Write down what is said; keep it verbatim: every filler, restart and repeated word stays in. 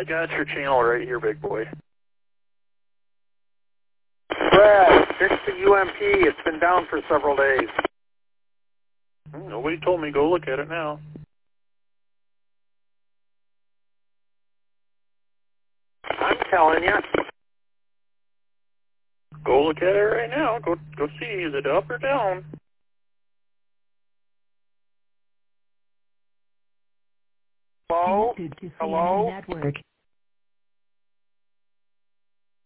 I got your channel right here, big boy. Brad, fix the U M P. It's been down for several days. Nobody told me go look at it now. I'm telling you. Go look at it right now. Go go see. Is it up or down? Hello? Connected to C N N Hello? Network.